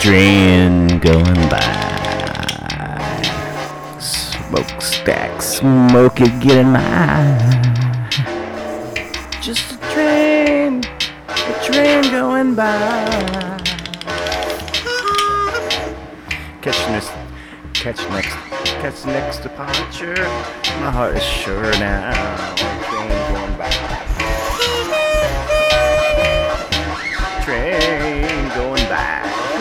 train going by. Smokestack, smoke it, get in my eye. Just a train going by. Catch next departure. My heart is sure now. Train going by. Train going by.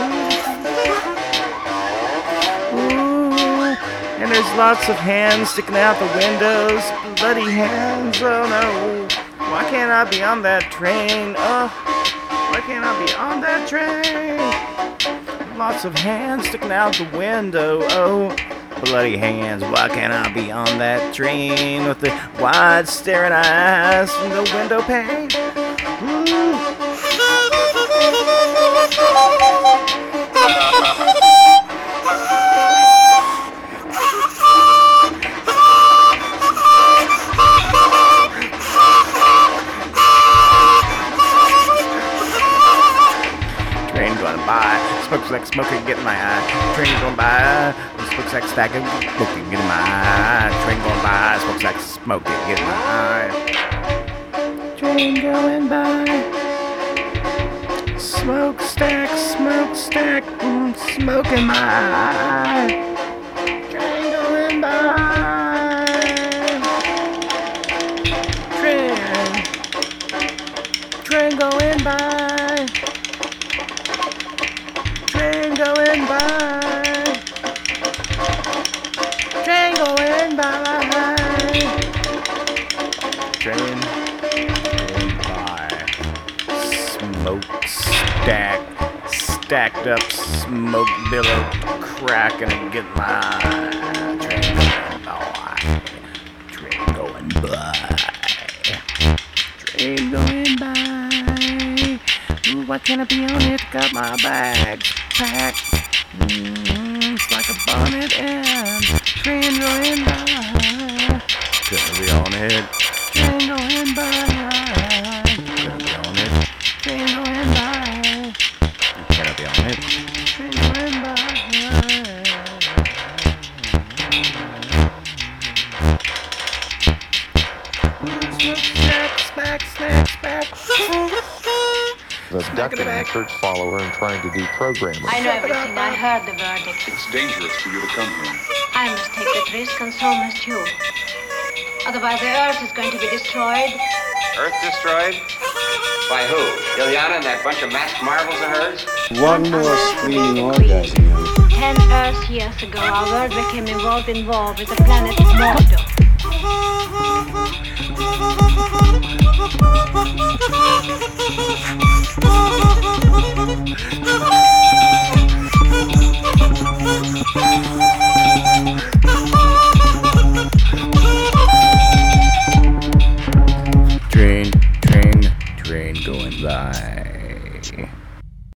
Ooh, and there's lots of hands sticking out the windows. Bloody hands, oh no. Why can't I be on that train? Oh, why can't I be on that train? Lots of hands sticking out the window. Oh, bloody hands. Why can't I be on that train with the wide staring eyes from the window pane? Ooh. Train going by, smokestack smoking, get in my eye. Train going by, smokestack stacking, smoking, get in my eye. Train going by, smokestack smoking, get in my eye. Train going by, smokestack, smoke in my eye. Train going by, train going by. Train going by. Train going by. Train going by. Smokestack, stacked up smoke billow, cracking and getting my train going by. Train going by. Ooh, why can't I be on it? Got my bags packed. It's like a bonnet and train going by. Gonna be on it. Train going by. Gonna be on it. Train going by. Gonna be on it. Train going by. Snack. Abducting a church follower and trying to deprogram her. I know everything. I heard the verdict. It's dangerous for you to come here. I must take that risk, and so must you. Otherwise, the Earth is going to be destroyed. Earth destroyed? By who? Ilyana and that bunch of masked marvels of hers? One more screaming orgasm. 10 Earth years ago, our world became involved in war with the planet Mordo.